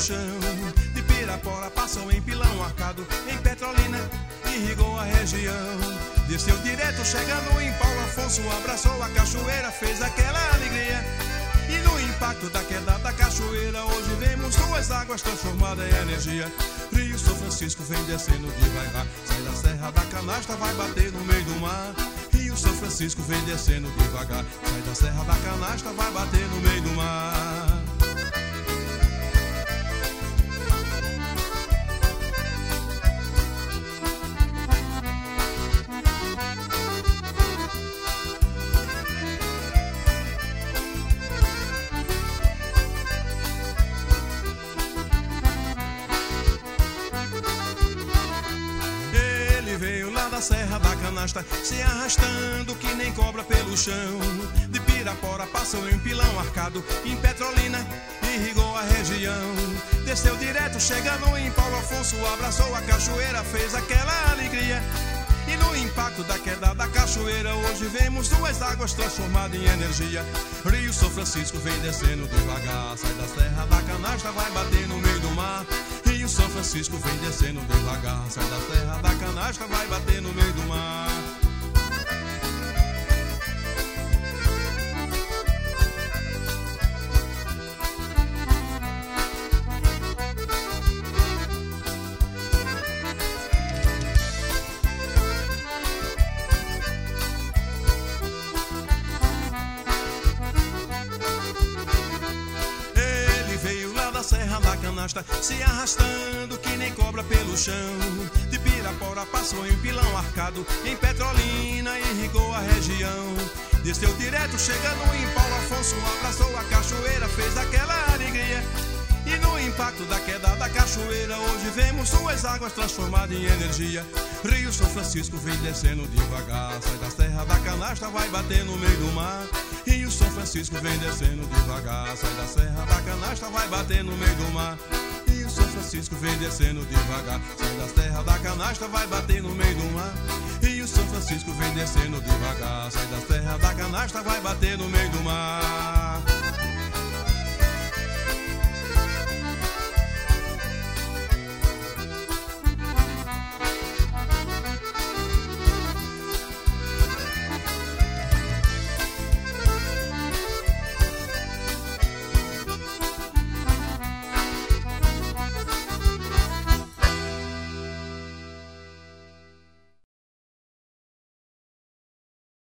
chão. De Pirapora passou em Pilão Arcado, em Petrolina irrigou a região. Desceu direto chegando em Paulo Afonso, abraçou a cachoeira, fez aquela alegria. E no impacto da queda da cachoeira, hoje vemos duas águas transformadas em energia. Rio São Francisco vem descendo devagar, sai da Serra da Canastra, vai bater no meio do mar. Rio São Francisco vem descendo devagar, sai da Serra da Canastra, vai bater no meio do mar. Serra da Canastra, se arrastando que nem cobra pelo chão. De Pirapora passou em Pilão Arcado, em Petrolina irrigou a região. Desceu direto chegando em Paulo Afonso, abraçou a cachoeira, fez aquela alegria. E no impacto da queda da cachoeira, hoje vemos duas águas transformadas em energia. Rio São Francisco vem descendo devagar, sai da Serra da Canastra, vai bater no meio do mar. Rio São Francisco vem descendo devagar, sai da Serra da Canastra, vai bater no meio do mar. Serra da Canastra, se arrastando que nem cobra pelo chão. De Pirapora passou em Pilão Arcado, em Petrolina irrigou a região. Desceu direto chegando em Paulo Afonso, abraçou a cachoeira, fez aquela alegria. E no impacto da queda da cachoeira, hoje vemos duas águas transformadas em energia. Rio São Francisco vem descendo devagar, sai da Serra da Canastra, vai bater no meio do mar. Rio São Francisco vem descendo devagar, sai da Serra da Canastra, vai bater no meio do mar. Rio São Francisco vem descendo devagar, sai da Serra da Canastra, vai bater no meio do mar. Rio São Francisco vem descendo devagar, sai da Serra da Canastra, vai bater no meio do mar.